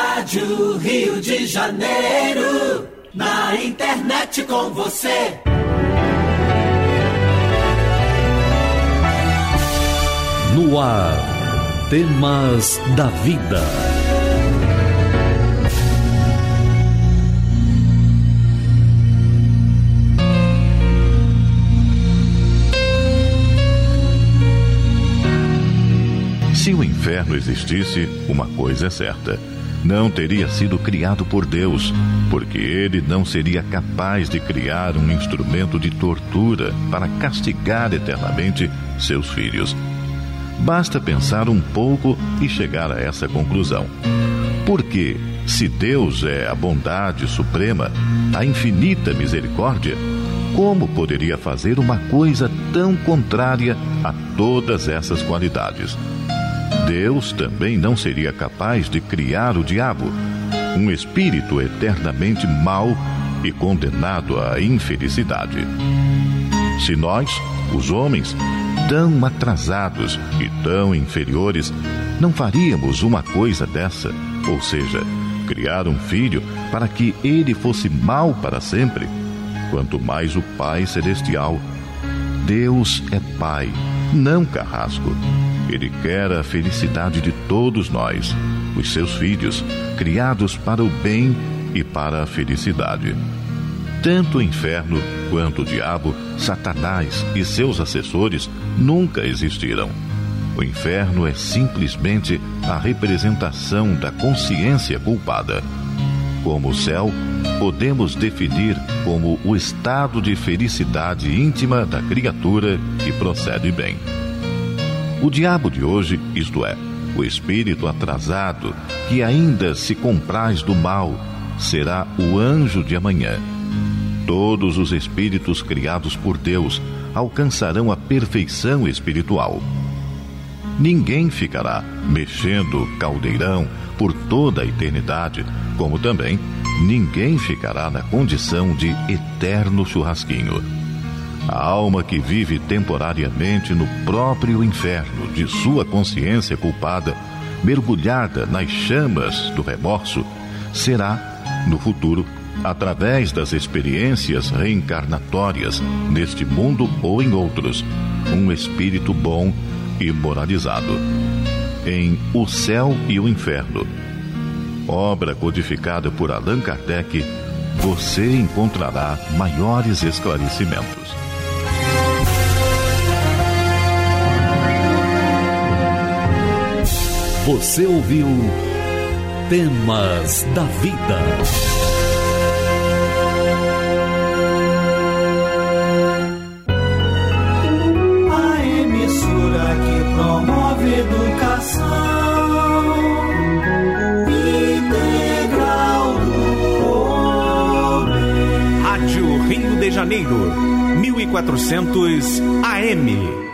Rádio Rio de Janeiro, na internet com você. No ar, Temas da Vida. Se o inferno existisse, uma coisa é certa: não teria sido criado por Deus, porque ele não seria capaz de criar um instrumento de tortura para castigar eternamente seus filhos. Basta pensar um pouco e chegar a essa conclusão. Porque, se Deus é a bondade suprema, a infinita misericórdia, como poderia fazer uma coisa tão contrária a todas essas qualidades? Deus também não seria capaz de criar o diabo, um espírito eternamente mau e condenado à infelicidade. Se nós, os homens, tão atrasados e tão inferiores, não faríamos uma coisa dessa, ou seja, criar um filho para que ele fosse mau para sempre, quanto mais o Pai Celestial. Deus é Pai, não carrasco. Ele quer a felicidade de todos nós, os seus filhos, criados para o bem e para a felicidade. Tanto o inferno quanto o diabo, Satanás e seus assessores nunca existiram. O inferno é simplesmente a representação da consciência culpada. Como o céu, podemos definir como o estado de felicidade íntima da criatura que procede bem. O diabo de hoje, isto é, o espírito atrasado que ainda se compraz do mal, será o anjo de amanhã. Todos os espíritos criados por Deus alcançarão a perfeição espiritual. Ninguém ficará mexendo o caldeirão por toda a eternidade, como também ninguém ficará na condição de eterno churrasquinho. A alma que vive temporariamente no próprio inferno de sua consciência culpada, mergulhada nas chamas do remorso, será, no futuro, através das experiências reencarnatórias neste mundo ou em outros, um espírito bom e moralizado. Em O Céu e o Inferno, obra codificada por Allan Kardec, você encontrará maiores esclarecimentos. Você ouviu Temas da Vida. A emissora que promove educação integral do homem. Rádio Rio de Janeiro, 1400 AM.